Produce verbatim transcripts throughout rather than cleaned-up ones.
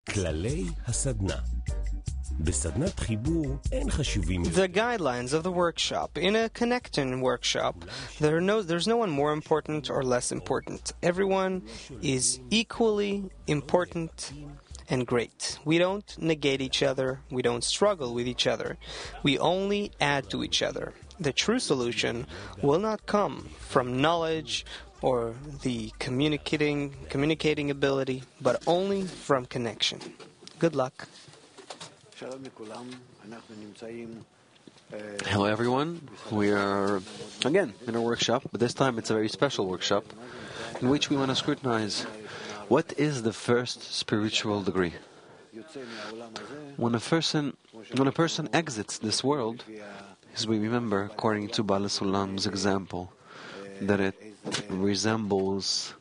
כללי הסדנה. בסדנת חיבור אין חשובים. The guidelines of the workshop. In a connecting workshop, there are no, there's no one more important or less important. Everyone is equally important and great. We don't negate each other. We don't struggle with each other. We only add to each other. The true solution will not come from knowledge or the communicating communicating ability, but only from connection. Good luck. Hello everyone, we are again in a workshop, but this time it's a very special workshop in which we want to scrutinize what is the first spiritual degree. When a person when a person exits this world, as we remember according to Baal Sulam's example, that it resembles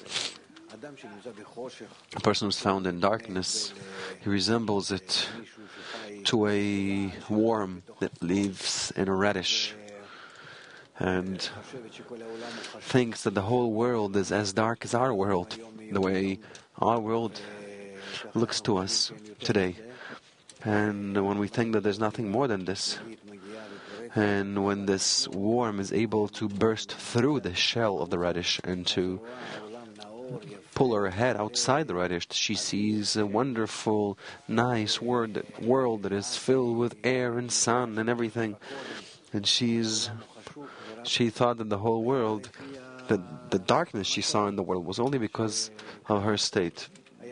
a person who's found in darkness, he resembles it to a worm that lives in a radish and thinks that the whole world is as dark as our world, the way our world looks to us today. And when we think that there's nothing more than this, and when this worm is able to burst through the shell of the radish and to pull her head outside the radish, she sees a wonderful, nice world, world that is filled with air and sun and everything. And she's, she thought that the whole world, that the darkness she saw in the world was only because of her state.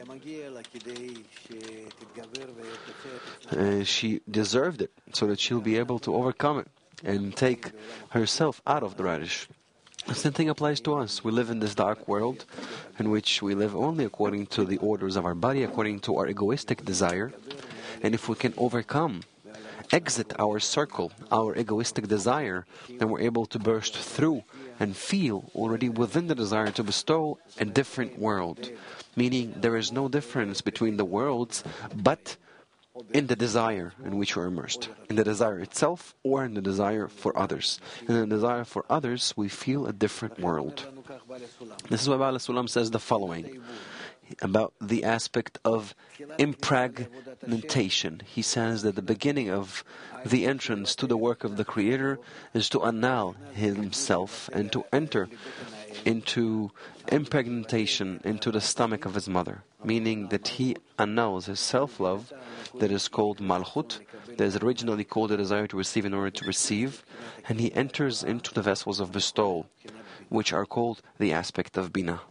Uh, she deserved it so that she'll be able to overcome it and take herself out of the radish. The same thing applies to us. We live in this dark world in which we live only according to the orders of our body, according to our egoistic desire. And if we can overcome, exit our circle, our egoistic desire, then we're able to burst through and feel already within the desire to bestow a different world. Meaning there is no difference between the worlds, but in the desire in which we're immersed. In the desire itself or in the desire for others. In the desire for others, we feel a different world. This is why Baal Sulam says the following about the aspect of impregnation. He says that the beginning of the entrance to the work of the Creator is to annul himself and to enter into impregnation into the stomach of his mother, meaning that he annuls his self-love that is called malchut, that is originally called the desire to receive in order to receive, and he enters into the vessels of bestowal, which are called the aspect of bina.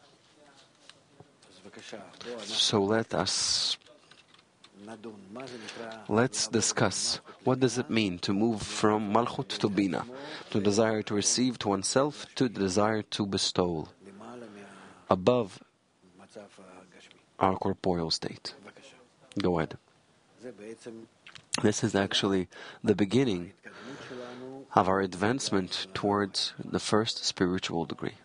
So let us let's discuss what does it mean to move from malchut to bina, to desire to receive to oneself, to the desire to bestow above our corporeal state. Go ahead. This is actually the beginning of our advancement towards the first spiritual degree.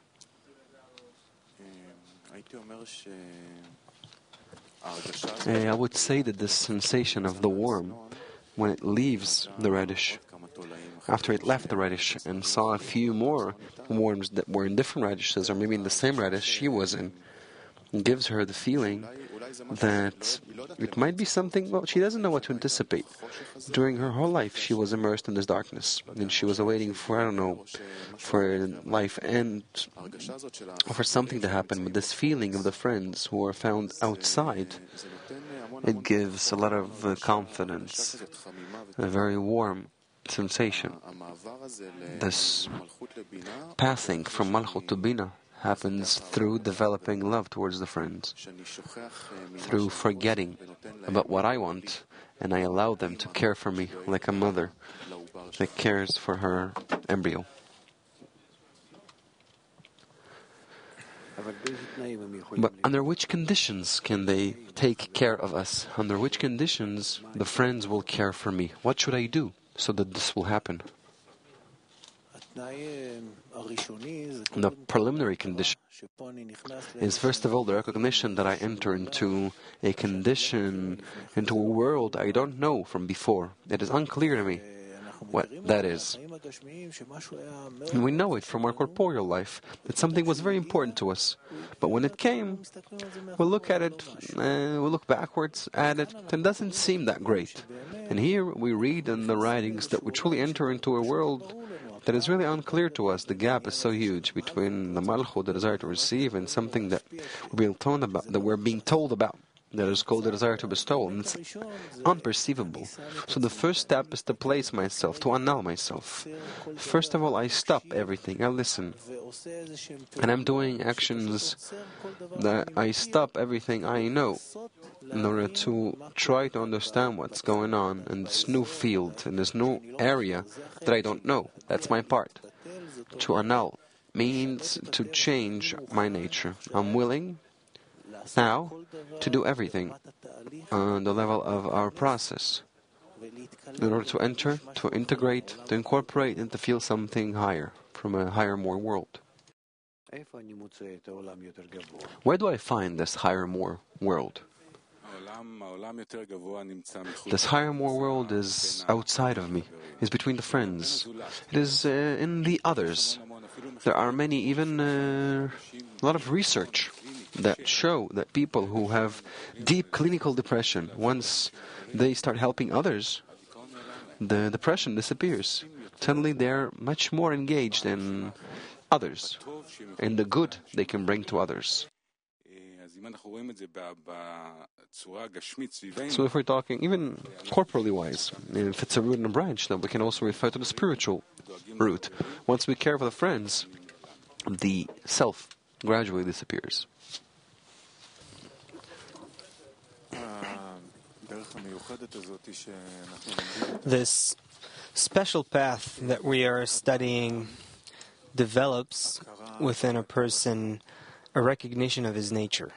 Uh, I would say that this sensation of the worm, when it leaves the radish, after it left the radish and saw a few more worms that were in different radishes, or maybe in the same radish she was in, gives her the feeling that it might be something, well, she doesn't know what to anticipate. During her whole life, she was immersed in this darkness, and she was awaiting for, I don't know, for life and for something to happen. But this feeling of the friends who are found outside, it gives a lot of uh, confidence, a very warm sensation. This passing from malchut to bina happens through developing love towards the friends, through forgetting about what I want, and I allow them to care for me like a mother that cares for her embryo. But under which conditions can they take care of us? Under which conditions the friends will care for me? What should I do so that this will happen? The preliminary condition is, first of all, the recognition that I enter into a condition, into a world I don't know from before. It is unclear to me. what that is. And we know it from our corporeal life, that something was very important to us. But when it came, we look at it, uh, we look backwards at it, and it doesn't seem that great. And here we read in the writings that we truly enter into a world that is really unclear to us. The gap is so huge between the malchut, the desire to receive, and something that we're being told about, that we're being told about, that is called the desire to bestow, and it's unperceivable. So the first step is to place myself, to annul myself. First of all, I stop everything, I listen. And I'm doing actions that I stop everything I know in order to try to understand what's going on in this new field, in this new area that I don't know. That's my part. To annul means to change my nature. I'm willing now to do everything on the level of our process in order to enter, to integrate, to incorporate, and to feel something higher, from a higher, more world. Where do I find this higher, more world? This higher, more world is outside of me, is between the friends. It is uh, in the others. There are many, even uh, a lot of research that show that people who have deep clinical depression, once they start helping others, the depression disappears. Suddenly they're much more engaged in others, in the good they can bring to others. So if we're talking even corporally wise, if it's a root and a branch, then we can also refer to the spiritual root. Once we care for the friends, the self gradually disappears. This special path that we are studying develops within a person a recognition of his nature.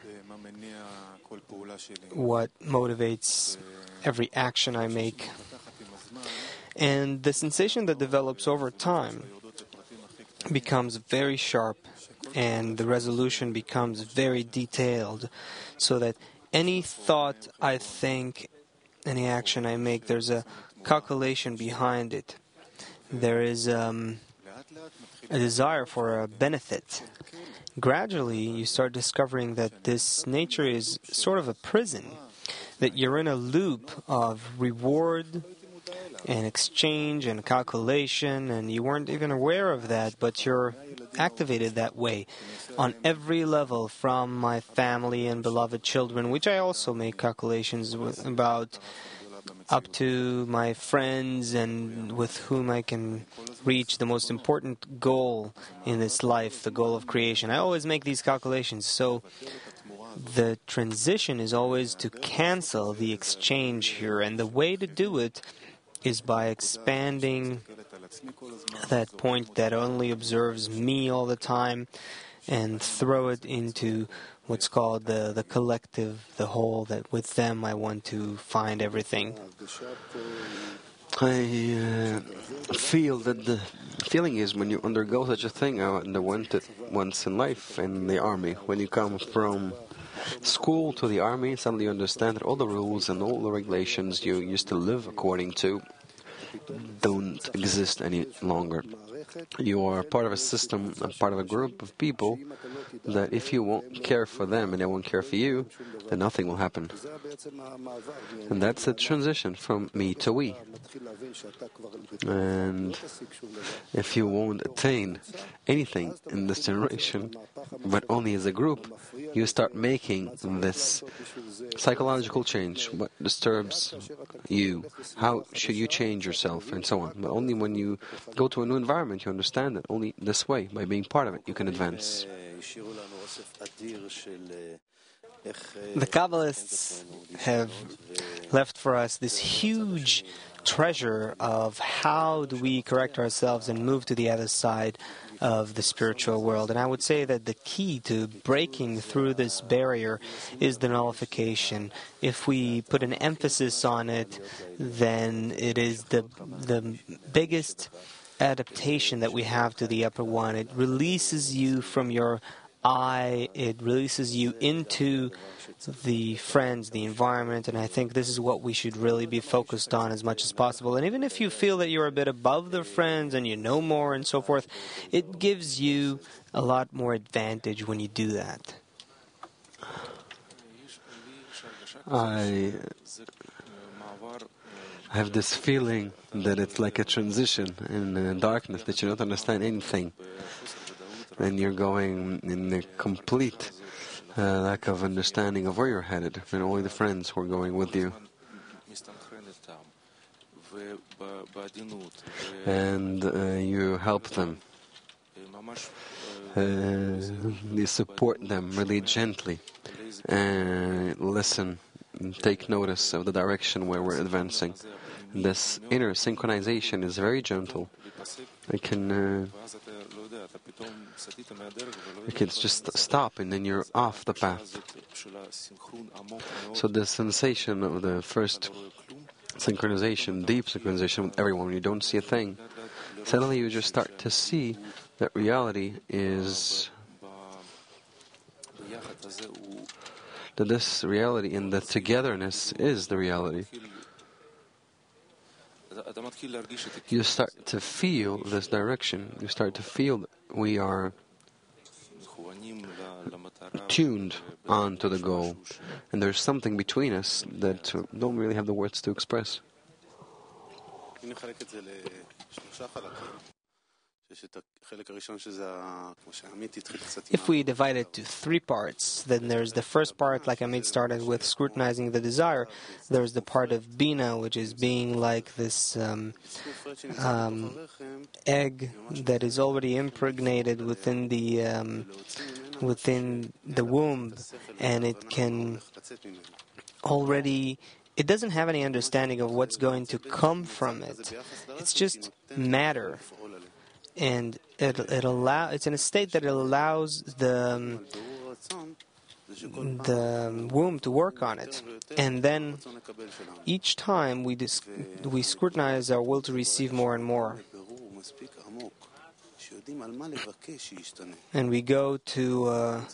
What motivates every action I make. And the sensation that develops over time becomes very sharp, and the resolution becomes very detailed, so that any thought I think, any action I make, there's a calculation behind it. There is um, a desire for a benefit. Gradually, you start discovering that this nature is sort of a prison, that you're in a loop of reward and exchange and calculation, and you weren't even aware of that, but you're activated that way on every level, from my family and beloved children, which I also make calculations with, about, up to my friends and with whom I can reach the most important goal in this life, the goal of creation. I always make these calculations. So the transition is always to cancel the exchange here, and the way to do it is by expanding that point that only observes me all the time and throw it into what's called the, the collective, the whole, that with them I want to find everything. I uh, feel that the feeling is when you undergo such a thing, I underwent it once in life in the army. When you come from school to the army, suddenly you understand that all the rules and all the regulations you used to live according to don't exist any longer. You are part of a system, a part of a group of people that if you won't care for them and they won't care for you, then nothing will happen. And that's a transition from me to we. And if you won't attain anything in this generation, but only as a group, you start making this psychological change. What disturbs you? How should you change yourself? And so on. But only when you go to a new environment, you understand that only this way, by being part of it, you can advance. The Kabbalists have left for us this huge treasure of how do we correct ourselves and move to the other side of the spiritual world. And I would say that the key to breaking through this barrier is the nullification. If we put an emphasis on it, then it is the the biggest adaptation that we have to the upper one. It releases you from your I, it releases you into the friends, the environment, and I think this is what we should really be focused on as much as possible. And even if you feel that you're a bit above the friends and you know more and so forth, it gives you a lot more advantage when you do that. I have this feeling that it's like a transition in uh, darkness, that you don't understand anything. And you're going in a complete uh, lack of understanding of where you're headed, and only the friends who are going with you. And uh, you help them. Uh, you support them really gently. And listen, take notice of the direction where we're advancing. This inner synchronization is very gentle. It can, uh, it can just stop, and then you're off the path. So the sensation of the first synchronization, deep synchronization with everyone, when you don't see a thing, suddenly you just start to see that reality is, that this reality and the togetherness is the reality. You start to feel this direction. You start to feel that we are tuned on to the goal. And there's something between us that uh, don't really have the words to express. If we divide it to three parts, then there's the first part, like Amit started with, scrutinizing the desire. There's the part of Bina, which is being like this um, um, egg that is already impregnated within the um, within the womb, and it can already. It doesn't have any understanding of what's going to come from it. It's just matter. And it it allow it's in a state that it allows the um, the womb to work on it, and then each time we dis- we scrutinize our will to receive more and more, and we go to a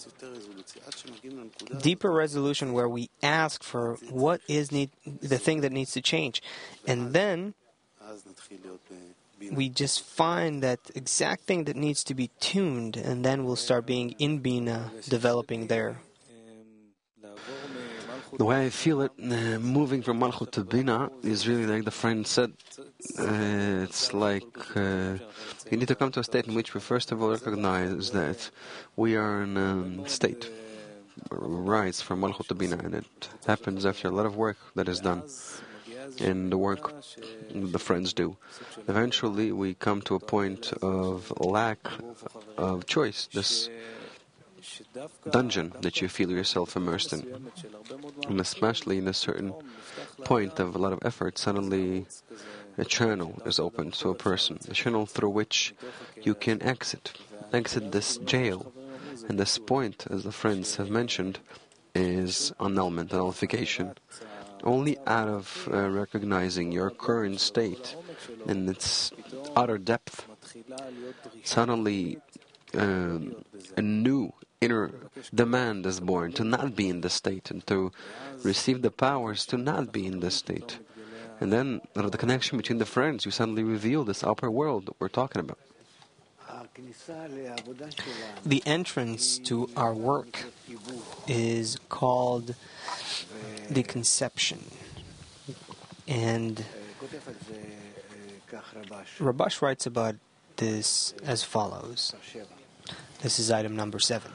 deeper resolution where we ask for what is need the thing that needs to change, and then we just find that exact thing that needs to be tuned, and then we'll start being in Bina, developing there. The way I feel it, uh, moving from Malchut to Bina, is really like the friend said. Uh, it's like uh, you need to come to a state in which we first of all recognize that we are in a state, rise from Malchut to Bina, and it happens after a lot of work that is done. In the work the friends do. Eventually we come to a point of lack of choice, this dungeon that you feel yourself immersed in. And especially in a certain point of a lot of effort, suddenly a channel is opened to a person, a channel through which you can exit, exit this jail. And this point, as the friends have mentioned, is annulment, nullification. Only out of uh, recognizing your current state in its utter depth, suddenly um, a new inner demand is born to not be in this state and to receive the powers to not be in this state. And then, out of the connection between the friends, you suddenly reveal this upper world that we're talking about. The entrance to our work is called the conception. And Rabash writes about this as follows. This is item number seven.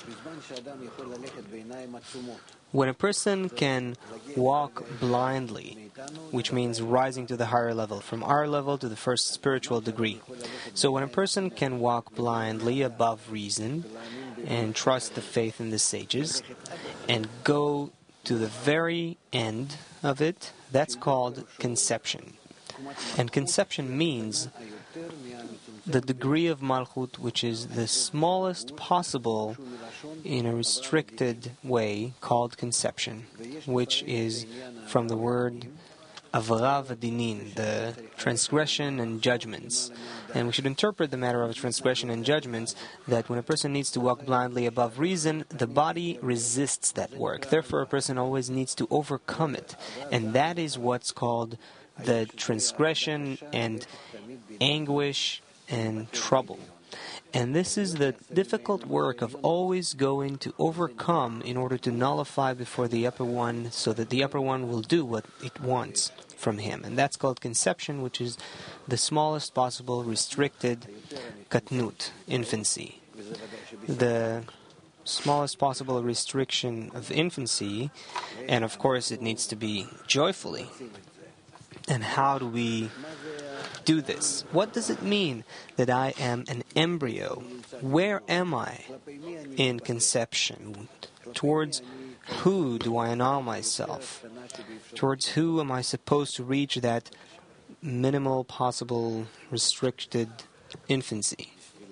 When a person can walk blindly, which means rising to the higher level, from our level to the first spiritual degree. So when a person can walk blindly above reason and trust the faith in the sages and go to the very end of it, that's called conception. And conception means the degree of Malchut which is the smallest possible in a restricted way, called conception, which is from the word avra v'dinin, the transgression and judgments. And we should interpret the matter of transgression and judgments that when a person needs to walk blindly above reason, the body resists that work. Therefore, a person always needs to overcome it. And that is what's called the transgression and anguish and trouble. And this is the difficult work of always going to overcome in order to nullify before the upper one, so that the upper one will do what it wants from him. And that's called conception, which is the smallest possible restricted katnut, infancy. The smallest possible restriction of infancy, and of course it needs to be joyfully. And how do we do this? What does it mean that I am an embryo? Where am I in conception? Towards who do I annul myself? Towards who am I supposed to reach that minimal possible restricted infancy?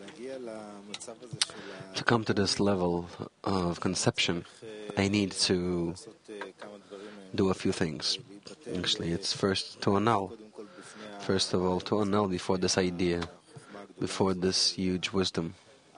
To come to this level of conception, I need to do a few things. Actually, it's first to annul. First of all, to annul before this idea, before this huge wisdom,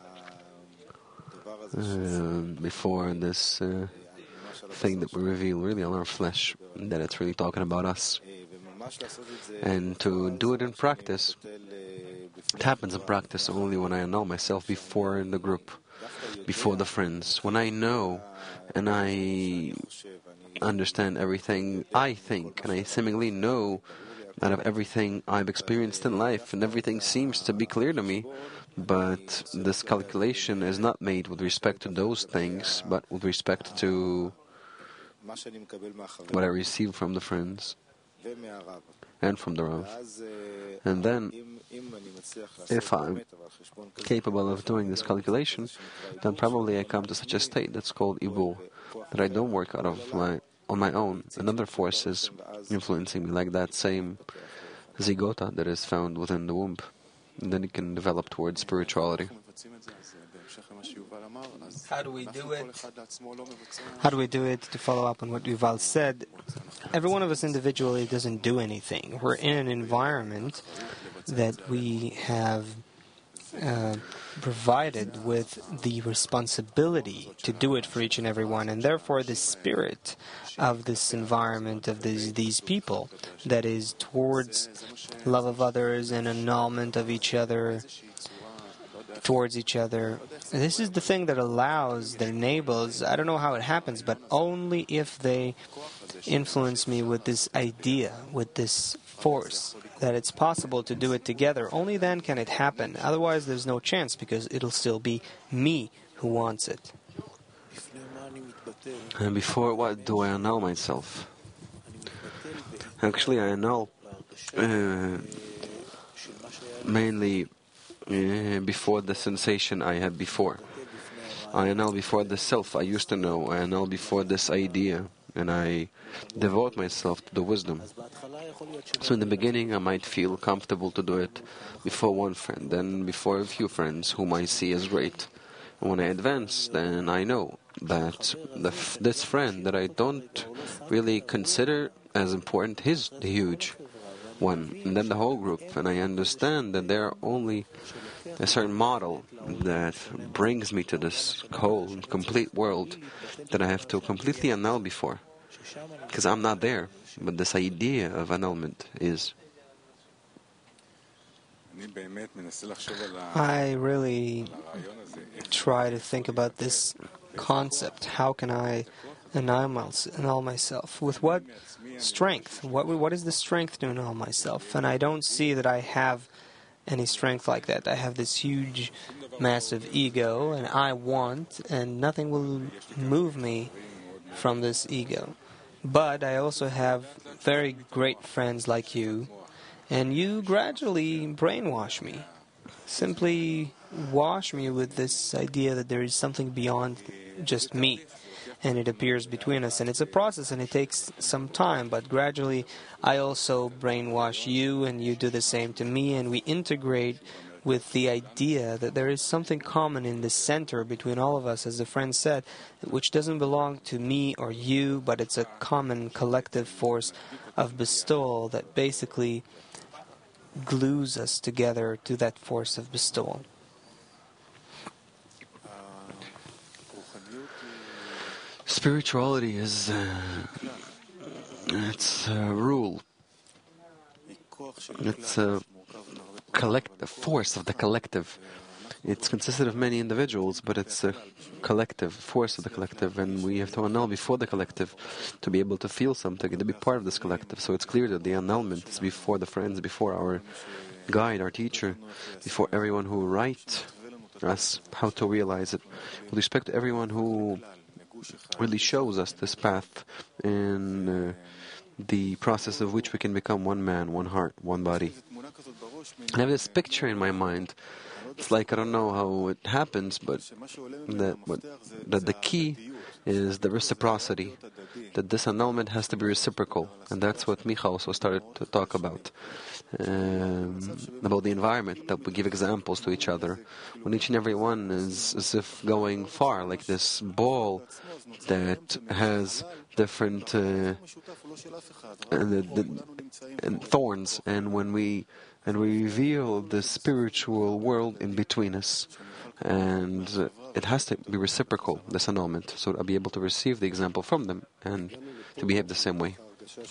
uh, before this uh, thing that we reveal really on our flesh, that it's really talking about us. And to do it in practice, it happens in practice only when I annul myself before the group, before the friends. When I know and I understand everything I think, and I seemingly know out of everything I've experienced in life, and everything seems to be clear to me, but this calculation is not made with respect to those things, but with respect to what I receive from the friends and from the Rav. And then, if I'm capable of doing this calculation, then probably I come to such a state that's called ibur, that I don't work out of my on my own. Another force is influencing me, like that same zygota that is found within the womb. And then it can develop towards spirituality. How do we do it? How do we do it? To follow up on what Yuval said, every one of us individually doesn't do anything. We're in an environment that we have uh, provided with the responsibility to do it for each and every one, and therefore the spirit of this environment, of these, these people, that is towards love of others and annulment of each other, towards each other. This is the thing that allows their neighbors, I don't know how it happens, but only if they influence me with this idea, with this force, that it's possible to do it together. Only then can it happen. Otherwise, there's no chance, because it'll still be me who wants it. And before what do I annul myself? Actually, I annul uh, mainly uh, before the sensation I had before. I annul before the self I used to know. I annul before this idea. And I devote myself to the wisdom. So in the beginning I might feel comfortable to do it before one friend, then before a few friends whom I see as great. And when I advance, then I know that the f- this friend that I don't really consider as important is the huge one. And then the whole group. And I understand that they're only a certain model that brings me to this whole complete world that I have to completely annul before, because I'm not there, but this idea of annulment is. I really try to think about this concept. How can I annul myself? With what strength? What what is the strength to annul myself? And I don't see that I have any strength like that. I have this huge, massive ego, and I want, and nothing will move me from this ego. But I also have very great friends like you, and you gradually brainwash me. Simply wash me with this idea that there is something beyond just me, and it appears between us. And it's a process, and it takes some time, but gradually I also brainwash you, and you do the same to me, and we integrate with the idea that there is something common in the center between all of us, as the friend said, which doesn't belong to me or you, but it's a common collective force of bestowal that basically glues us together to that force of bestowal. Spirituality is uh, it's a rule. It's a collect a force of the collective. It's consisted of many individuals, but it's a collective force of the collective, and we have to annul before the collective to be able to feel something and to be part of this collective. So it's clear that the annulment is before the friends, before our guide, our teacher, before everyone who write us how to realize it. With respect to everyone who really shows us this path in uh, the process of which we can become one man, one heart, one body. I have this picture in my mind. It's like, I don't know how it happens, but that, but, that the key is the reciprocity, that this annulment has to be reciprocal, and that's what Micha also started to talk about, um, about the environment, that we give examples to each other, when each and every one is as if going far, like this ball that has different uh, and the, the, and thorns, and when we and we reveal the spiritual world in between us, and uh, it has to be reciprocal, this annulment, so I'll be able to receive the example from them and to behave the same way.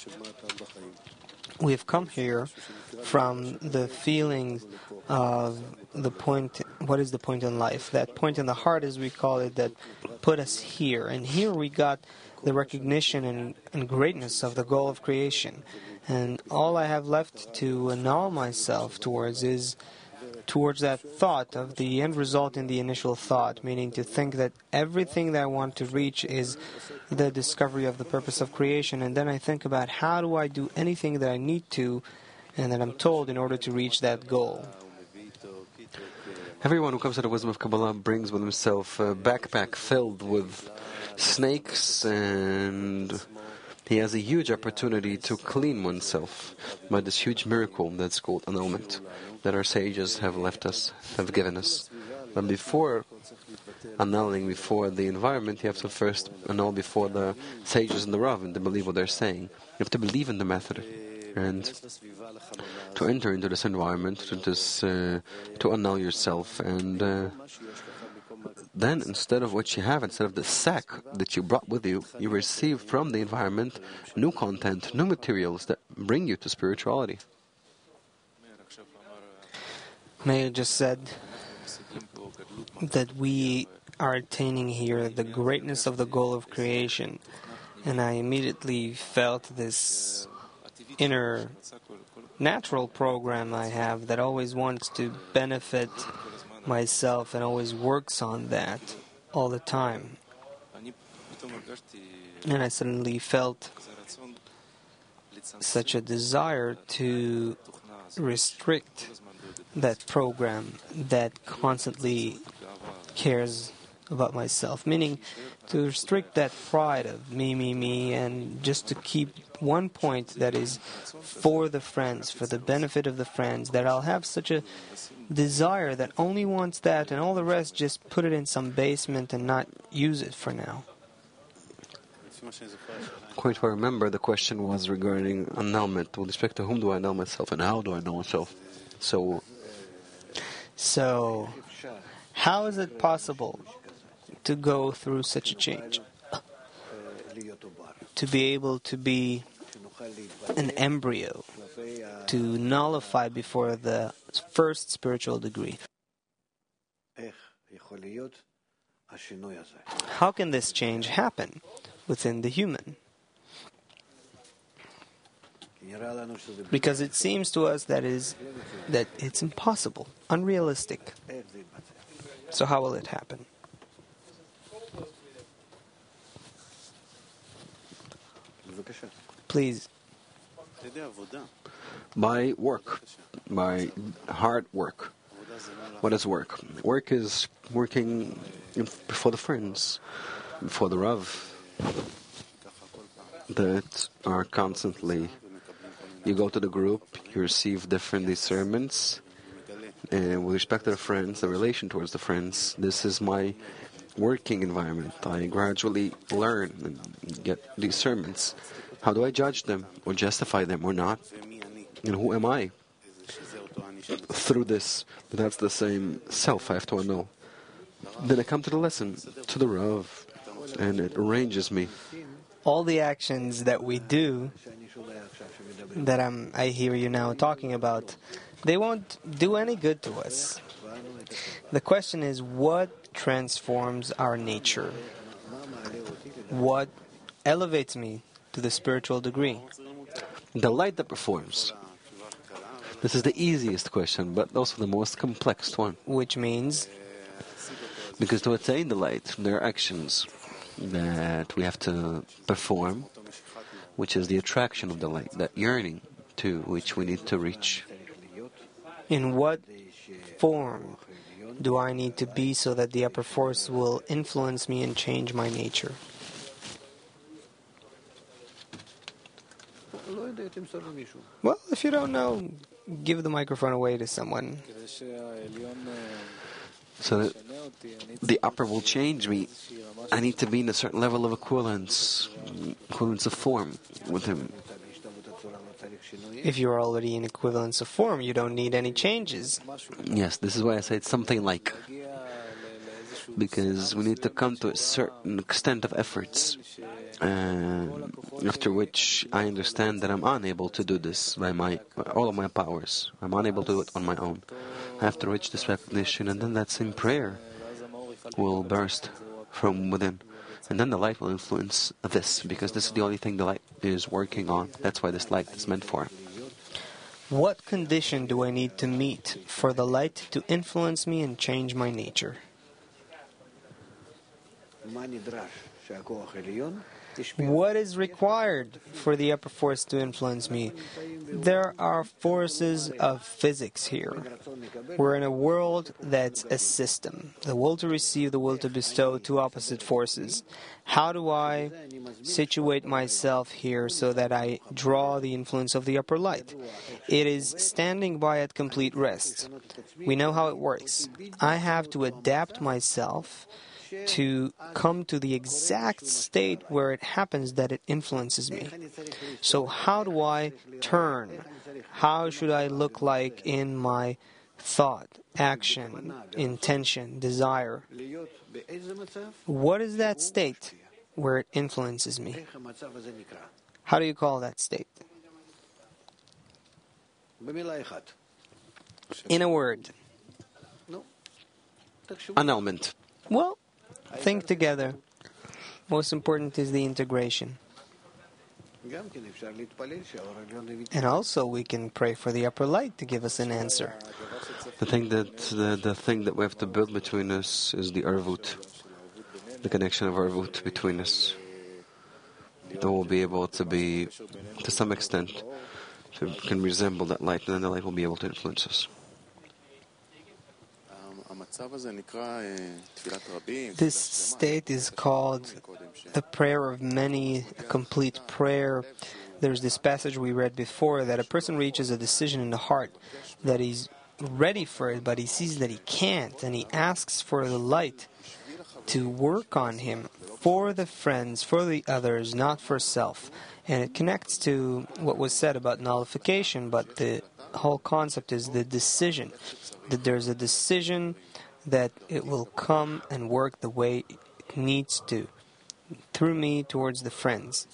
We have come here from the feeling of the point, what is the point in life? That point in the heart, as we call it, that put us here. And here we got the recognition and, and greatness of the goal of creation. And all I have left to annul myself towards is towards that thought of the end result in the initial thought, meaning to think that everything that I want to reach is the discovery of the purpose of creation. And then I think about how do I do anything that I need to and that I'm told in order to reach that goal. Everyone who comes to the wisdom of Kabbalah brings with himself a backpack filled with snakes, and he has a huge opportunity to clean oneself by this huge miracle that's called annulment, that our sages have left us, have given us. But before annulling before the environment, you have to first annul before the sages and the Rav, and to believe what they're saying. You have to believe in the method, and to enter into this environment, to this, uh, to annul yourself, and uh, then instead of what you have, instead of the sack that you brought with you, you receive from the environment new content, new materials that bring you to spirituality. Meir just said that we are attaining here the greatness of the goal of creation, and I immediately felt this inner natural program I have that always wants to benefit myself and always works on that all the time. And I suddenly felt such a desire to restrict that program that constantly cares about myself, meaning to restrict that pride of me, me, me, and just to keep one point that is for the friends, for the benefit of the friends, that I'll have such a desire that only wants that, and all the rest just put it in some basement and not use it for now. Quite well, I remember the question was regarding annulment. With respect to whom do I annul myself and how do I know myself? So, so how is it possible to go through such a change? To be able to be an embryo, to nullify before the first spiritual degree. How can this change happen within the human? Because it seems to us that is that it's impossible, unrealistic. So how will it happen? Please. By work, by hard work. What is work? Work is working before the friends, before the Rav, that are constantly. You go to the group, you receive different discernments, and with respect to the friends, the relation towards the friends, this is my working environment. I gradually learn and get discernments How do I judge them or justify them or not? And who am I? Through this, that's the same self I have to know. Then I come to the lesson, to the Rav, and it arranges me. All the actions that we do, that I'm, I hear you now talking about, they won't do any good to us. The question is, what transforms our nature? What elevates me to the spiritual degree? The light that performs. This is the easiest question, but also the most complex one. Which means? Because to attain the light, there are actions that we have to perform, which is the attraction of the light, that yearning to which we need to reach. In what form do I need to be so that the upper force will influence me and change my nature? Well, if you don't know, give the microphone away to someone. So that the upper will change me. I need to be in a certain level of equivalence, equivalence of form with him. If you're already in equivalence of form, you don't need any changes. Yes, this is why I say it's something like. Because we need to come to a certain extent of efforts, uh, after which I understand that I'm unable to do this by my by all of my powers. I'm unable to do it on my own. I have to reach this recognition, and then that same prayer will burst from within. And then the light will influence this, because this is the only thing the light is working on. That's why this light is meant for. What condition do I need to meet for the light to influence me and change my nature? What is required for the upper force to influence me? There are forces of physics here. We're in a world that's a system. The will to receive, the will to bestow, two opposite forces. How do I situate myself here so that I draw the influence of the upper light? It is standing by at complete rest. We know how it works. I have to adapt myself to come to the exact state where it happens that it influences me. So how do I turn? How should I look like in my thought, action, intention, desire? What is that state where it influences me? How do you call that state? In a word. Annulment. Well, think together. Most important is the integration. And also we can pray for the upper light to give us an answer. The thing that the, the thing that we have to build between us is the arvut, the connection of arvut between us. That will be able to be, to some extent, to, can resemble that light, and then the light will be able to influence us. This state is called the prayer of many, a complete prayer. There's this passage we read before that a person reaches a decision in the heart that he's ready for it, but he sees that he can't, and he asks for the light to work on him for the friends, for the others, not for self. And it connects to what was said about nullification, but the whole concept is the decision, that there's a decision that it will come and work the way it needs to, through me towards the friends.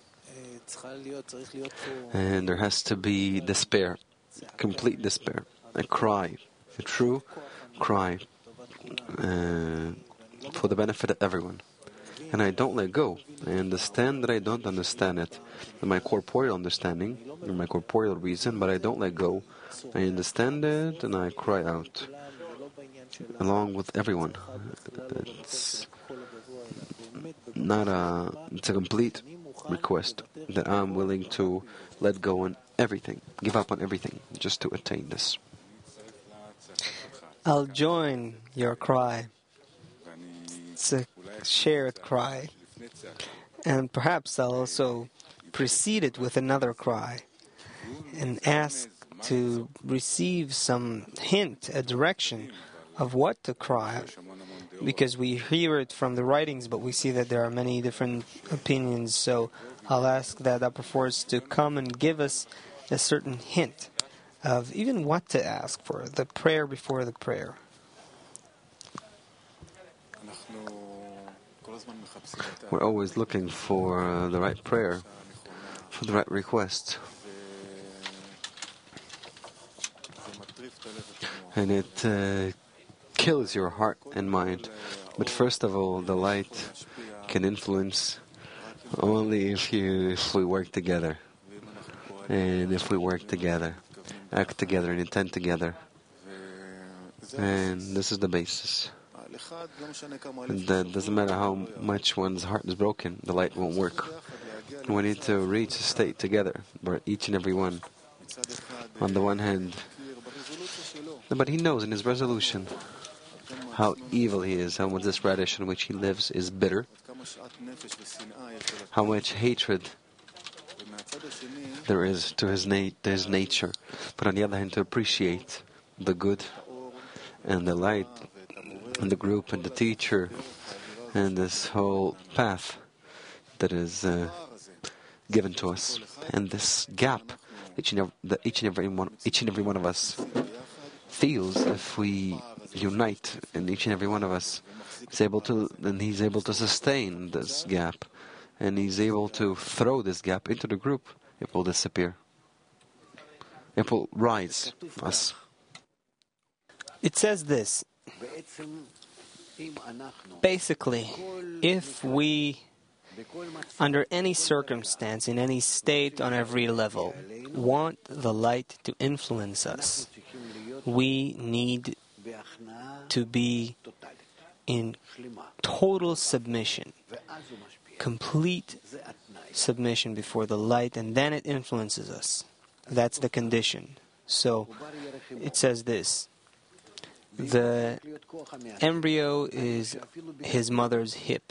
And there has to be despair, complete despair, a cry, a true cry, uh, for the benefit of everyone. And I don't let go. I understand that I don't understand it, in my corporeal understanding, in my corporeal reason, but I don't let go. I understand it and I cry out, along with everyone. It's not a, it's a complete request that I'm willing to let go on everything, give up on everything, just to attain this. I'll join your cry. It's a shared cry. And perhaps I'll also precede it with another cry and ask to receive some hint, a direction of what to cry, because we hear it from the writings, but we see that there are many different opinions. So I'll ask that upper force to come and give us a certain hint of even what to ask for, the prayer before the prayer. We're always looking for uh, the right prayer, for the right request. And it uh, kills your heart and mind. But first of all, the light can influence only if you if we work together. And if we work together, act together and intend together. And this is the basis. And that doesn't matter how much one's heart is broken, the light won't work. We need to reach a state together where each and every one, on the one hand, but he knows in his resolution how evil he is, how much this radish in which he lives is bitter, how much hatred there is to his, na- to his nature, but on the other hand to appreciate the good and the light and the group and the teacher and this whole path that is uh, given to us. And this gap each and every, that each and every one, each and every one of us feels if we unite, and each and every one of us is able to, and he's able to sustain this gap, and he's able to throw this gap into the group, it will disappear. It will rise us. It says this. Basically, if we, under any circumstance, in any state, on every level, want the light to influence us, we need to be in total submission, complete submission before the light, and then it influences us. That's the condition. So, it says this. The embryo is his mother's hip.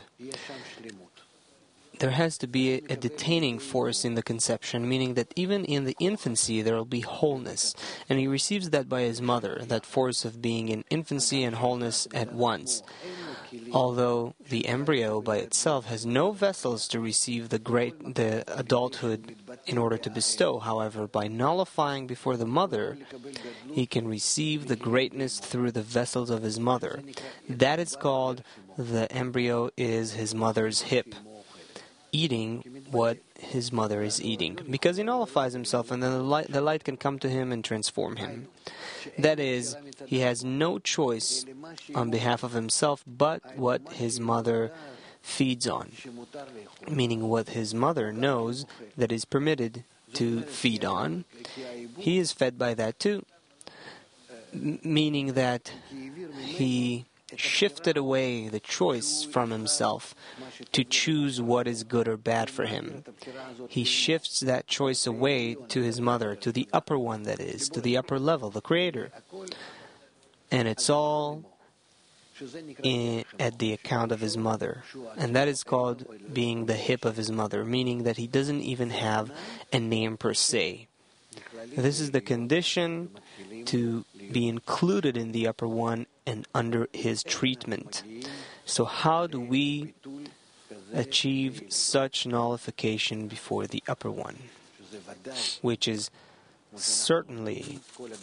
There has to be a, a detaining force in the conception, meaning that even in the infancy there will be wholeness. And he receives that by his mother, that force of being in infancy and wholeness at once. Although the embryo by itself has no vessels to receive the great, the adulthood in order to bestow, however, by nullifying before the mother, he can receive the greatness through the vessels of his mother. That is called the embryo is his mother's hip, eating what his mother is eating, because he nullifies himself, and then the light, the light can come to him and transform him. That is, he has no choice on behalf of himself but what his mother feeds on, meaning what his mother knows that is permitted to feed on. He is fed by that too, M- meaning that he shifted away the choice from himself to choose what is good or bad for him. He shifts that choice away to his mother, to the upper one that is, to the upper level, the Creator. And it's all in, at the account of his mother. And that is called being the hip of his mother, meaning that he doesn't even have a name per se. This is the condition to be included in the upper one and under his treatment. So how do we achieve such nullification before the upper one? Which is certainly,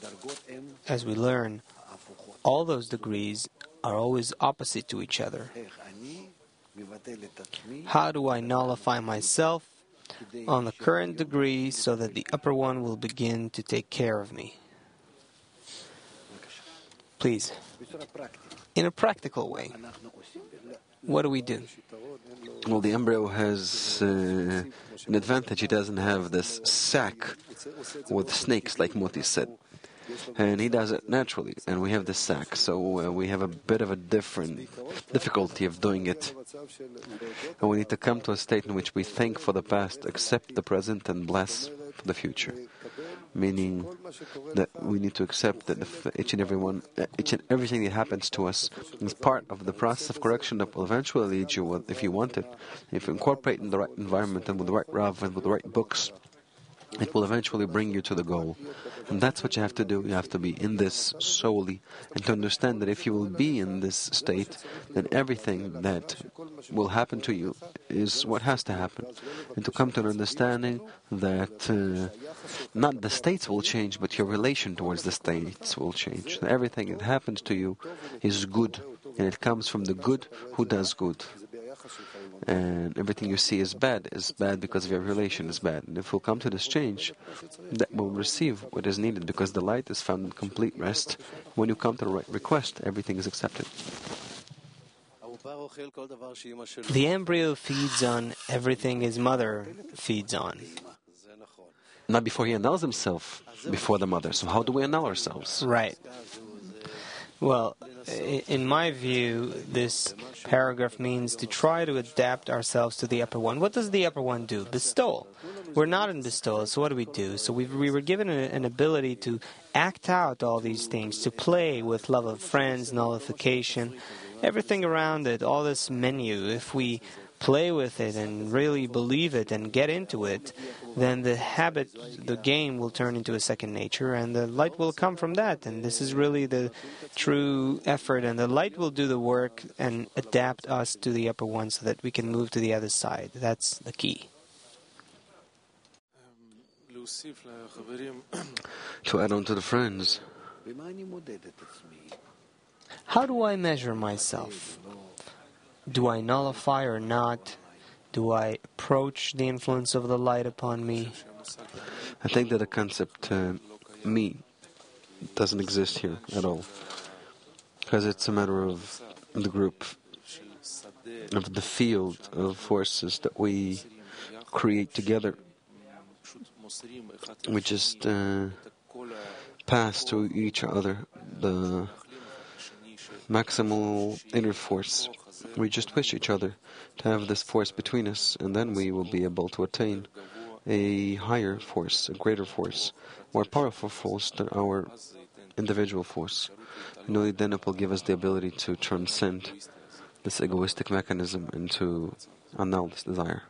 as we learn, all those degrees are always opposite to each other. How do I nullify myself on the current degree so that the upper one will begin to take care of me? Please. In a practical way, what do we do? Well, the embryo has uh, an advantage. It doesn't have this sac with snakes, like Moti said. And he does it naturally, and we have the sac, so uh, we have a bit of a different difficulty of doing it. And we need to come to a state in which we thank for the past, accept the present, and bless for the future. Meaning that we need to accept that if each and every one, each and everything that happens to us is part of the process of correction that will eventually lead you, if you want it, if you incorporate in the right environment and with the right Rav and with the right books, it will eventually bring you to the goal. And that's what you have to do. You have to be in this solely, and to understand that if you will be in this state, then everything that will happen to you is what has to happen. And to come to an understanding that uh, not the states will change, but your relation towards the states will change. Everything that happens to you is good, and it comes from the good who does good. And everything you see is bad is bad because of your relation is bad. And if we'll come to this change, that will receive what is needed, because the light is found in complete rest. When you come to the right request, everything is accepted. The embryo feeds on everything his mother feeds on. Not before he annuls himself before the mother. So how do we annul ourselves? Right. Well, in my view, this paragraph means to try to adapt ourselves to the upper one. What does the upper one do? Bestowal. We're not in bestowal, so what do we do? So we we were given a, an ability to act out all these things, to play with love of friends, nullification, everything around it, all this menu. If we play with it and really believe it and get into it, then the habit, the game will turn into a second nature, and the light will come from that. And this is really the true effort, and the light will do the work and adapt us to the upper one so that we can move to the other side. That's the key. To add on to the friends, how do I measure myself? Do I nullify or not? Do I approach the influence of the light upon me? I think that the concept uh, me doesn't exist here at all, because it's a matter of the group, of the field of forces that we create together. We just uh, pass to each other the maximal inner force. We just wish each other to have this force between us, and then we will be able to attain a higher force, a greater force, more powerful force than our individual force. And only then it will give us the ability to transcend this egoistic mechanism and to annul this desire.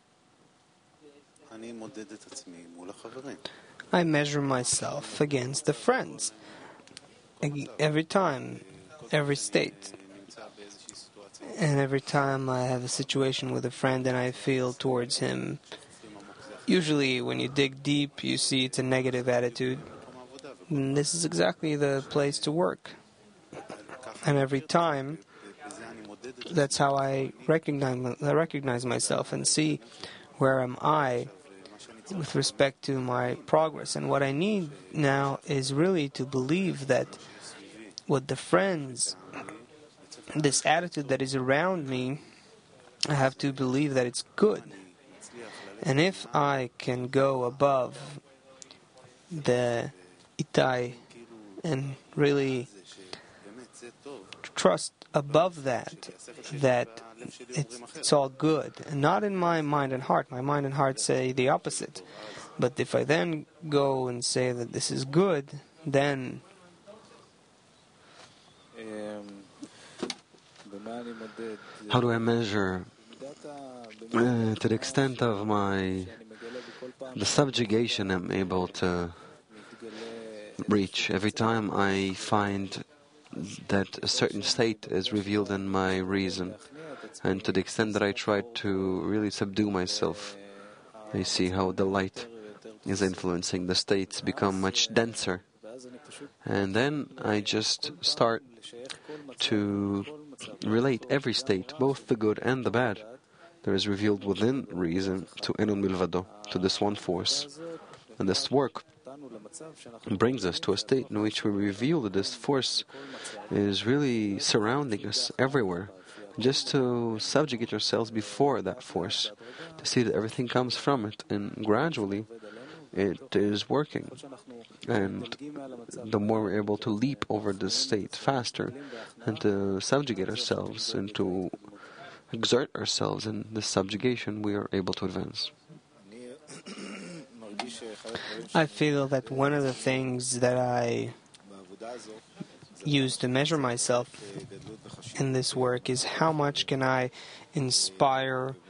I measure myself against the friends. Every time, every state. And every time I have a situation with a friend and I feel towards him, usually when you dig deep, you see it's a negative attitude. And this is exactly the place to work. And every time, that's how I recognize, I recognize myself and see where am I with respect to my progress. And what I need now is really to believe that what the friends, this attitude that is around me, I have to believe that it's good. And if I can go above the Itai and really trust above that, that it's, it's all good, and not in my mind and heart. My mind and heart say the opposite. But if I then go and say that this is good, then how do I measure uh, to the extent of my the subjugation I'm able to reach every time I find that a certain state is revealed in my reason, and to the extent that I try to really subdue myself, I see how the light is influencing the states, become much denser, and then I just start to relate every state, both the good and the bad, that is revealed within reason, to Enun Milvado, to this one force. And this work brings us to a state in which we reveal that this force is really surrounding us everywhere, just to subjugate ourselves before that force, to see that everything comes from it, and gradually it is working. And the more we're able to leap over this state faster, and to subjugate ourselves, and to exert ourselves in this subjugation, we are able to advance. I feel that one of the things that I use to measure myself in this work is how much can I inspire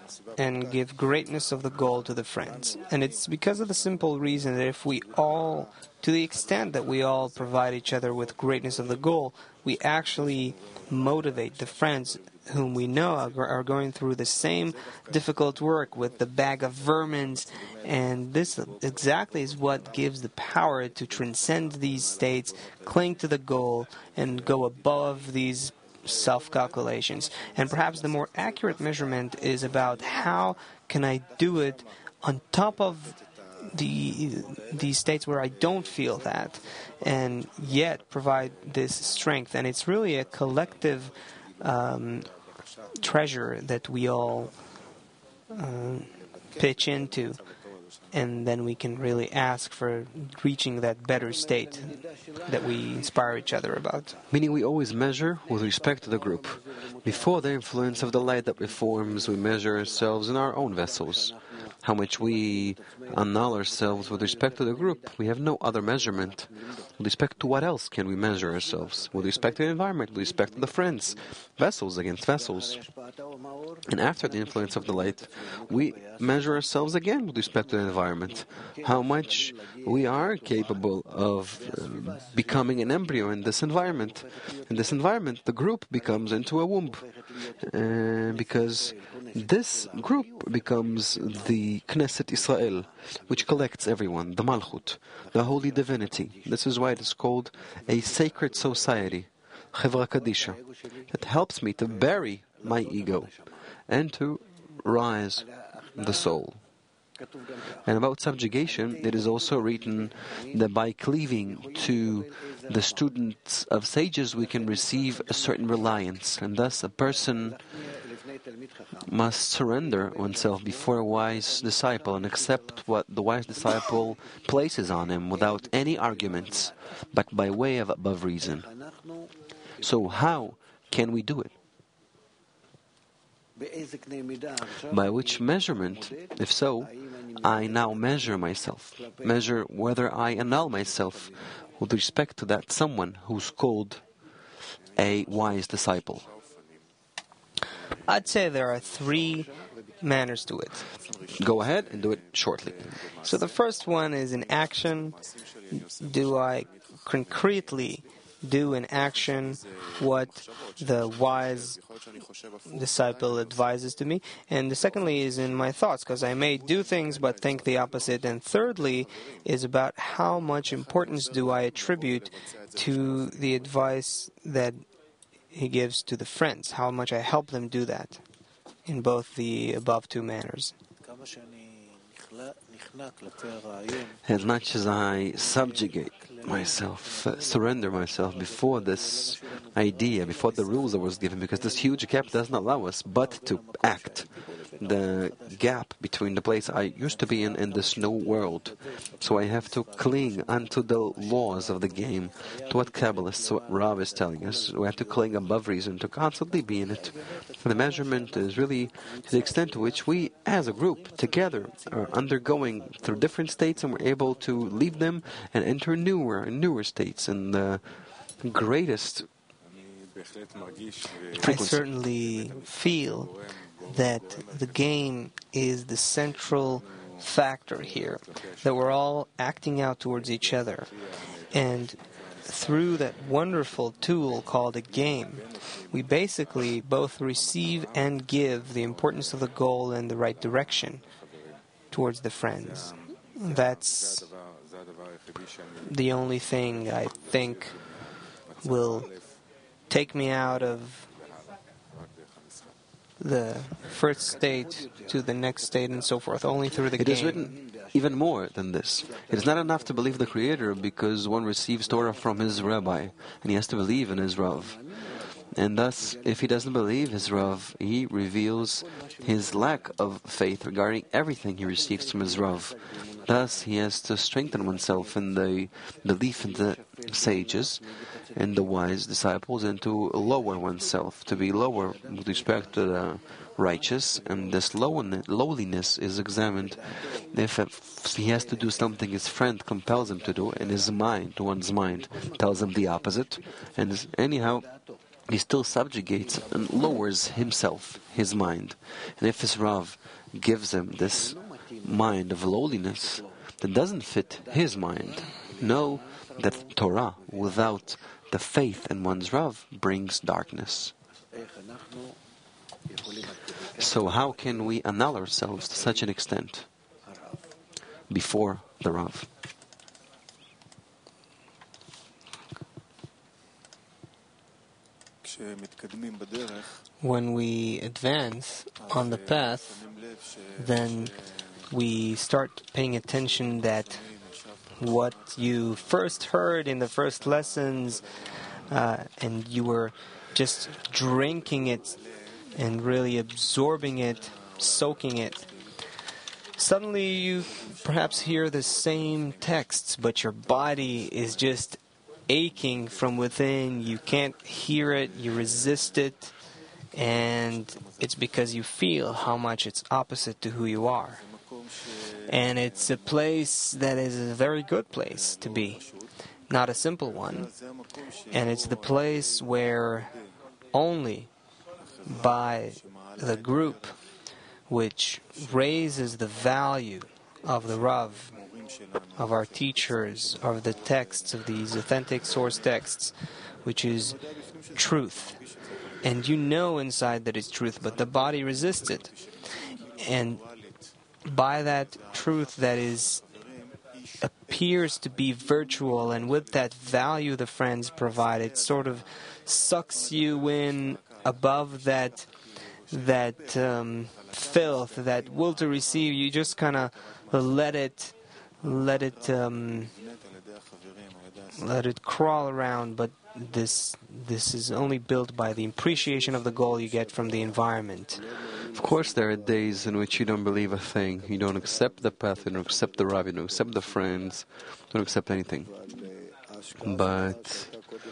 and give greatness of the goal to the friends. And it's because of the simple reason that if we all, to the extent that we all provide each other with greatness of the goal, we actually motivate the friends whom we know are, are going through the same difficult work with the bag of vermins, and this exactly is what gives the power to transcend these states, cling to the goal, and go above these self-calculations. And perhaps the more accurate measurement is about how can I do it on top of the these states where I don't feel that, and yet provide this strength. And it's really a collective um, treasure that we all uh, pitch into, and then we can really ask for reaching that better state that we inspire each other about. Meaning we always measure with respect to the group. Before the influence of the light that reforms, we measure ourselves in our own vessels. How much we annul ourselves with respect to the group. We have no other measurement. With respect to what else can we measure ourselves? With respect to the environment, with respect to the friends. Vessels against vessels. And after the influence of the light, we measure ourselves again with respect to the environment. How much we are capable of uh, becoming an embryo in this environment. In this environment, the group becomes into a womb. Uh, because this group becomes the Knesset Israel, which collects everyone, the Malchut, the holy divinity. This is why it is called a sacred society, Chevra Kadisha. It helps me to bury my ego and to rise the soul. And about subjugation, it is also written that by cleaving to the students of sages, we can receive a certain reliance, and thus a person must surrender oneself before a wise disciple and accept what the wise disciple places on him without any arguments, but by way of above reason. So how can we do it? By which measurement, if so, I now measure myself, measure whether I annul myself with respect to that someone who's called a wise disciple. I'd say there are three manners to it. Go ahead and do it shortly. So the first one is in action. Do I concretely do in action what the wise disciple advises to me? And the secondly is in my thoughts, because I may do things but think the opposite. And thirdly is about how much importance do I attribute to the advice that he gives to the friends, how much I help them do that in both the above two manners. As much as I subjugate myself, uh, surrender myself before this idea, before the rules that was given, because this huge gap doesn't allow us but to act. The gap between the place I used to be in and this new world. So I have to cling unto the laws of the game, to what Kabbalists, what Rav is telling us. We have to cling above reason, to constantly be in it. The measurement is really to the extent to which we, as a group, together, are undergoing through different states, and we're able to leave them and enter newer and newer states in the greatest I frequency. certainly feel that the game is the central factor here, that we're all acting out towards each other. And through that wonderful tool called a game, we basically both receive and give the importance of the goal in the right direction towards the friends. That's the only thing I think will take me out of the first state to the next state and so forth, only through the It game. is written even more than this. It is not enough to believe the Creator because one receives Torah from his rabbi, and he has to believe in his Rav. And thus, if he doesn't believe his Rav, he reveals his lack of faith regarding everything he receives from his Rav. Thus, he has to strengthen oneself in the belief in the sages and the wise disciples, and to lower oneself, to be lower with respect to the righteous. And this lowliness is examined if he has to do something his friend compels him to do, and his mind, one's mind, tells him the opposite. And anyhow, he still subjugates and lowers himself, his mind. And if his Rav gives him this mind of lowliness that doesn't fit his mind, know that Torah without the faith in one's Rav brings darkness. So how can we annul ourselves to such an extent before the Rav? When we advance on the path, then we start paying attention that what you first heard in the first lessons, uh, and you were just drinking it and really absorbing it, soaking it. Suddenly you perhaps hear the same texts, but your body is just aching from within. You can't hear it, you resist it, and it's because you feel how much it's opposite to who you are. And it's a place that is a very good place to be, not a simple one. And it's the place where only by the group which raises the value of the Rav, of our teachers, of the texts, of these authentic source texts, which is truth. And you know inside that it's truth, but the body resists it. And by that truth that is appears to be virtual, and with that value the friends provide, it sort of sucks you in above that that um, filth, that will to receive. You just kind of let it let it um, let it crawl around, but this this is only built by the appreciation of the goal you get from the environment. Of course, there are days in which you don't believe a thing. You don't accept the path, you don't accept the Rav, you don't accept the friends, you don't accept anything. But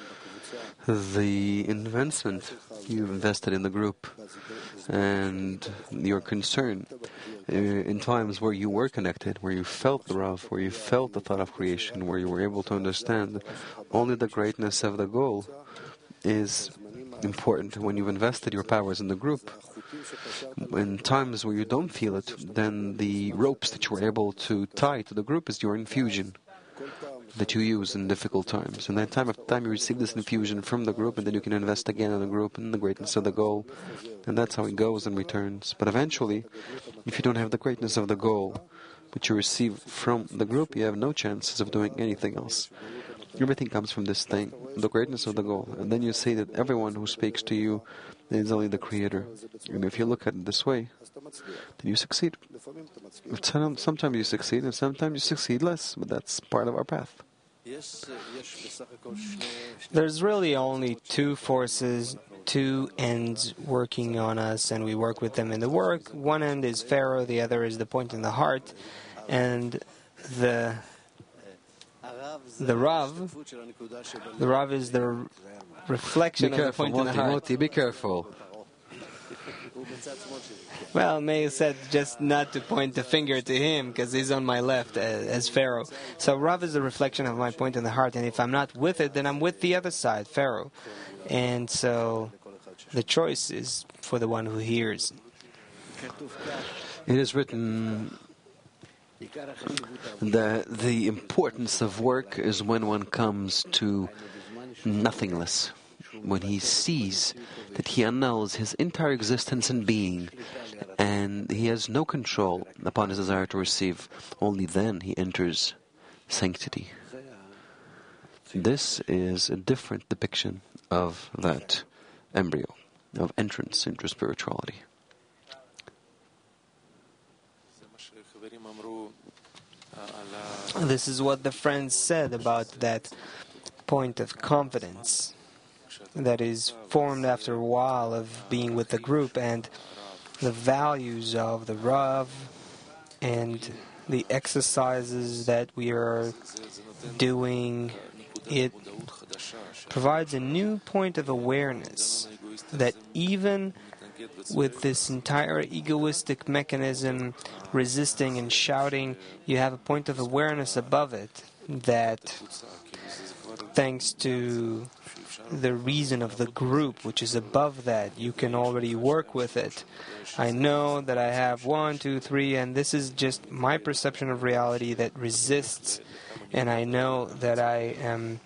the investment you've invested in the group and your concern in times where you were connected, where you felt the Rav, where you felt the thought of creation, where you were able to understand only the greatness of the goal is important. When you've invested your powers in the group, in times where you don't feel it, then the ropes that you were able to tie to the group is your infusion that you use in difficult times. And that time after time you receive this infusion from the group, and then you can invest again in the group and the greatness of the goal. And that's how it goes and returns. But eventually, if you don't have the greatness of the goal, which you receive from the group, you have no chances of doing anything else. Everything comes from this thing, the greatness of the goal. And then you say that everyone who speaks to you is only the Creator. And if you look at it this way, then you succeed. Sometimes you succeed, and sometimes you succeed less, but that's part of our path. There's really only two forces, two ends working on us, and we work with them in the work. One end is Pharaoh, the other is the point in the heart, and the the Rav, the Rav is the reflection of the point in the heart. Moti, be careful. Well, Meir said just not to point the finger to him because he's on my left uh, as Pharaoh. So Rav is a reflection of my point in the heart, and if I'm not with it, then I'm with the other side, Pharaoh. And so the choice is for the one who hears. It is written that the importance of work is when one comes to nothingness, when he sees that he annuls his entire existence and being, and he has no control upon his desire to receive. Only then he enters sanctity. This is a different depiction of that embryo, of entrance into spirituality. This is what the friends said about that point of confidence that is formed after a while of being with the group, and the values of the Rav and the exercises that we are doing. It provides a new point of awareness that even with this entire egoistic mechanism resisting and shouting, you have a point of awareness above it that, thanks to the reason of the group, which is above that. You can already work with it. I know that I have one, two, three, and this is just my perception of reality that resists, and I know that I am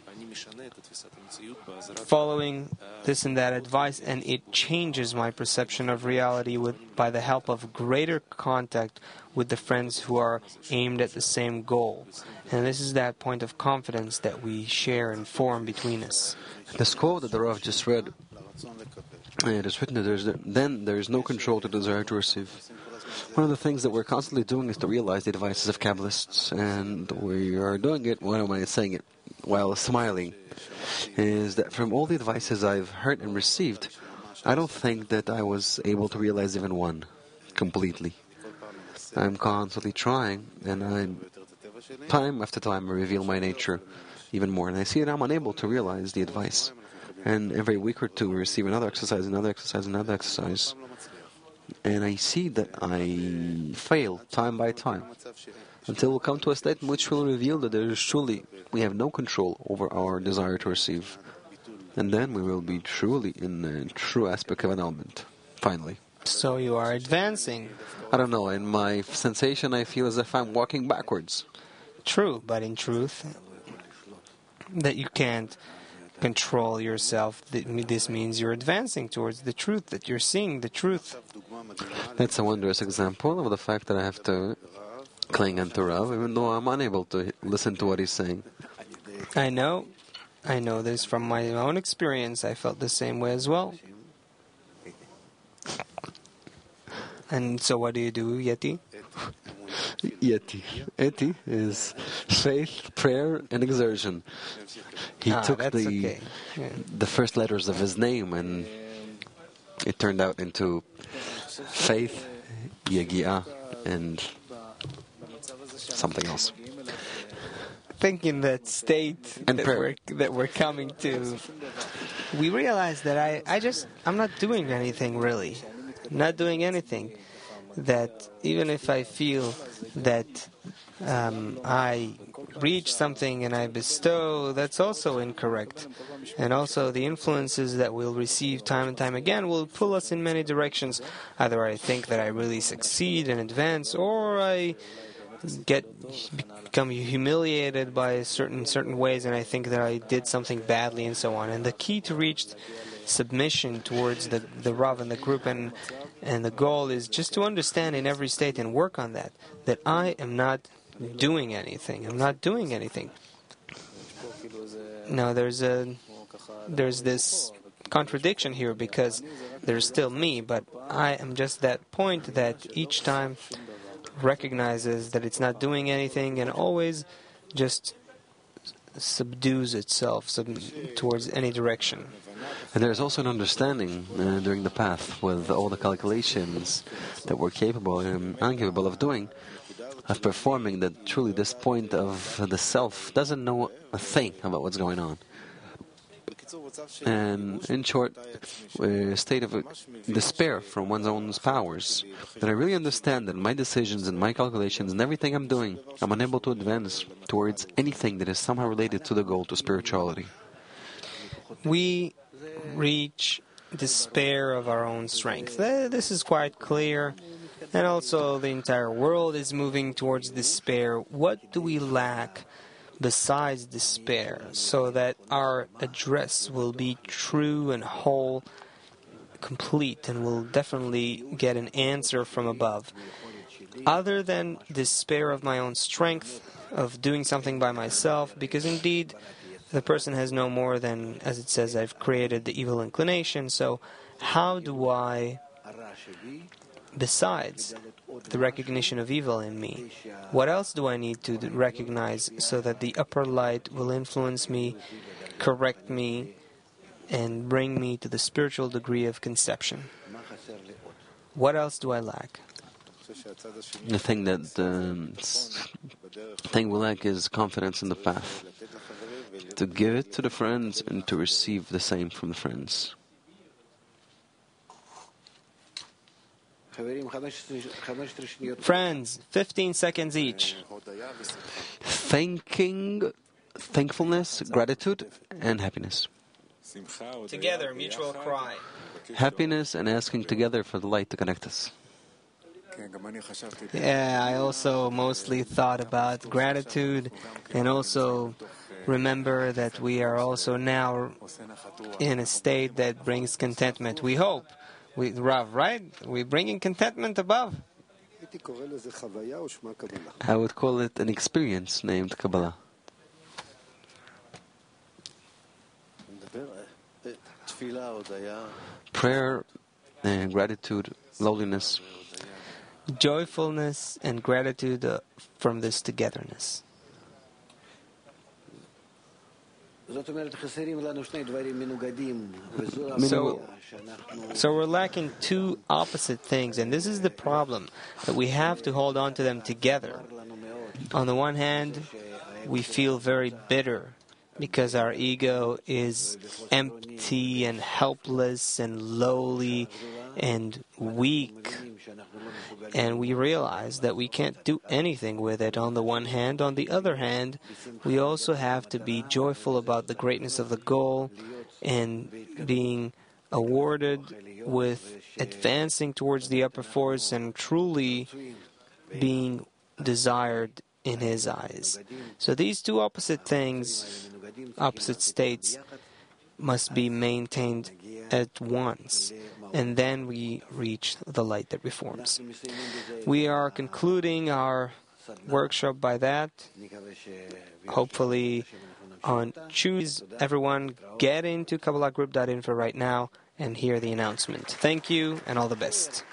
following this and that advice, and it changes my perception of reality with by the help of greater contact with the friends who are aimed at the same goal. And this is that point of confidence that we share and form between us. This quote that the Rav just read, it is written that there's, then there is no control to desire to receive. One of the things that we're constantly doing is to realize the advices of Kabbalists, and we are doing it, why am I saying it, while smiling, is that from all the advices I've heard and received, I don't think that I was able to realize even one completely. I'm constantly trying, and I'm time after time I reveal my nature even more, and I see that I'm unable to realize the advice. And every week or two we receive another exercise, another exercise, another exercise, and I see that I fail time by time, until we'll come to a state in which we'll reveal that there is truly, we have no control over our desire to receive. And then we will be truly in the true aspect of annulment, finally. So you are advancing. I don't know, in my sensation I feel as if I'm walking backwards. True, but in truth, that you can't control yourself, this means you're advancing towards the truth, that you're seeing the truth. That's a wondrous example of the fact that I have to cling unto Rav, even though I'm unable to listen to what he's saying. I know. I know this from my own experience. I felt the same way as well. And so what do you do, Yeti? Yeti. Yeti is faith, prayer, and exertion. He ah, took that's the okay. Yeah. the first letters of his name, and it turned out into faith, Yegi'ah, and something else. I think in that state And that prayer. we're, that we're coming to, we realize that I, I just, I'm not doing anything really. Not doing anything. That even if I feel that um, I reach something and I bestow, that's also incorrect. And also the influences that we'll receive time and time again will pull us in many directions. Either I think that I really succeed and advance, or I get become humiliated by certain certain ways, and I think that I did something badly, and so on. And the key to reach submission towards the the Rav and the group and and the goal is just to understand in every state and work on that, that I am not doing anything. I'm not doing anything. Now there's a there's this contradiction here, because there's still me, but I am just that point that each time recognizes that it's not doing anything and always just subdues itself sub- towards any direction. And there's also an understanding uh, during the path with all the calculations that we're capable and incapable of doing, of performing, that truly this point of the self doesn't know a thing about what's going on. And in short, a state of despair from one's own powers, that I really understand that my decisions and my calculations and everything I'm doing, I'm unable to advance towards anything that is somehow related to the goal, to spirituality. We reach despair of our own strength. This is quite clear. And also the entire world is moving towards despair. What do we lack besides despair, so that our address will be true and whole, complete, and will definitely get an answer from above? Other than despair of my own strength, of doing something by myself, because indeed the person has no more than, as it says, I've created the evil inclination. So how do I, besides the recognition of evil in me, what else do I need to recognize so that the upper light will influence me, correct me, and bring me to the spiritual degree of conception? What else do I lack? The thing that um, thing we lack is confidence in the path. To give it to the friends and to receive the same from the friends. Friends, fifteen seconds each. Thanking, thankfulness, gratitude, and happiness. Together, mutual cry. Happiness and asking together for the light to connect us. Yeah, I also mostly thought about gratitude and also remember that we are also now in a state that brings contentment. We hope. We, Rav, right? We're bringing contentment above. I would call it an experience named Kabbalah. Prayer and gratitude, lowliness, joyfulness and gratitude uh, from this togetherness. So, so we're lacking two opposite things, and this is the problem, that we have to hold on to them together. On the one hand, we feel very bitter because our ego is empty and helpless and lowly and weak, and we realize that we can't do anything with it on the one hand. On the other hand, we also have to be joyful about the greatness of the goal and being awarded with advancing towards the upper force and truly being desired in His eyes. So these two opposite things, opposite states, must be maintained at once, and then we reach the light that reforms. We are concluding our workshop by that. Hopefully on Tuesday, everyone get into Kabbalah Group dot info right now and hear the announcement. Thank you and all the best.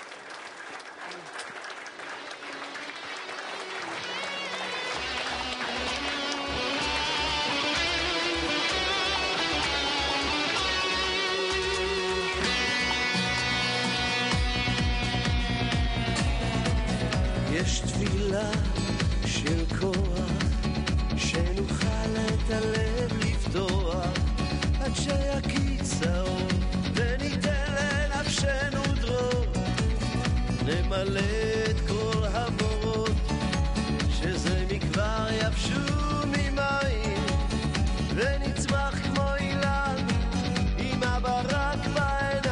יש תפילה של כוח שנוכל את הלב לפתוח עד שיקיץ האור וניתן לנפשנו דרור נמלא את כל המורות שזה מכבר יבשו ממים ונצמח כמו אילן עם הברק בעיניים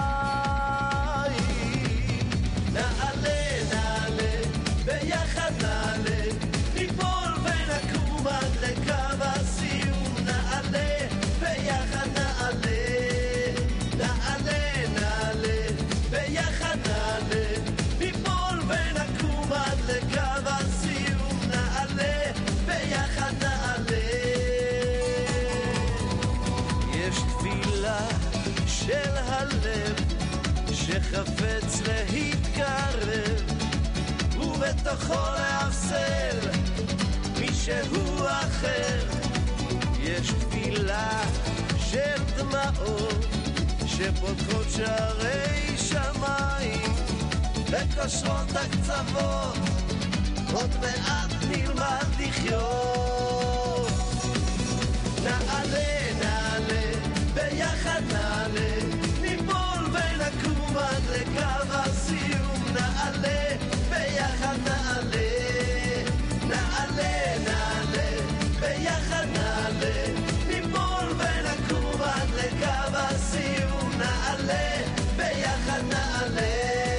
נעלה נעלה ביחד נעלה ניפול ונקום עד לקו הסיום נעלה ביחד נעלה נעלה נעלה ביחד נעלה ניפול ונקום עד לקו הסיום נעלה ביחד נעלה יש תפילה של הלב שחפץ להתקרב ובתוכו להפסל מישהו אחר יש תפילה של דמעות שפותחות שערי שמיים וקושרות הקצוות עוד מעט נלמד לחיות נעלה נעלה ביחד נעלה ניפול ונקום עד לקו הסיום נעלה ביחד נעלה נעלה נעלה ביחד נעלה ניפול ונקום עד לקו הסיום נעלה ביחד נעלה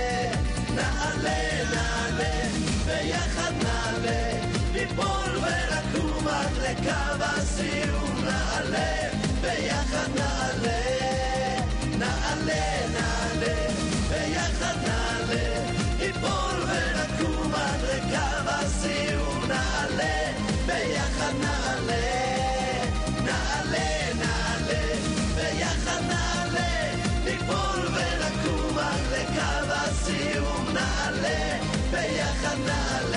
נעלה נעלה ביחד נעלה ניפול ונקום עד לקו הסיום נעלה ביחד נעלה נעלה נעלה ביחד נעלה ניפול ונקום עד לקו הסיום נעלה ביחד נעלה נעלה נעלה ביחד נעלה ניפול ונקום עד לקו הסיום נעלה ביחד נעלה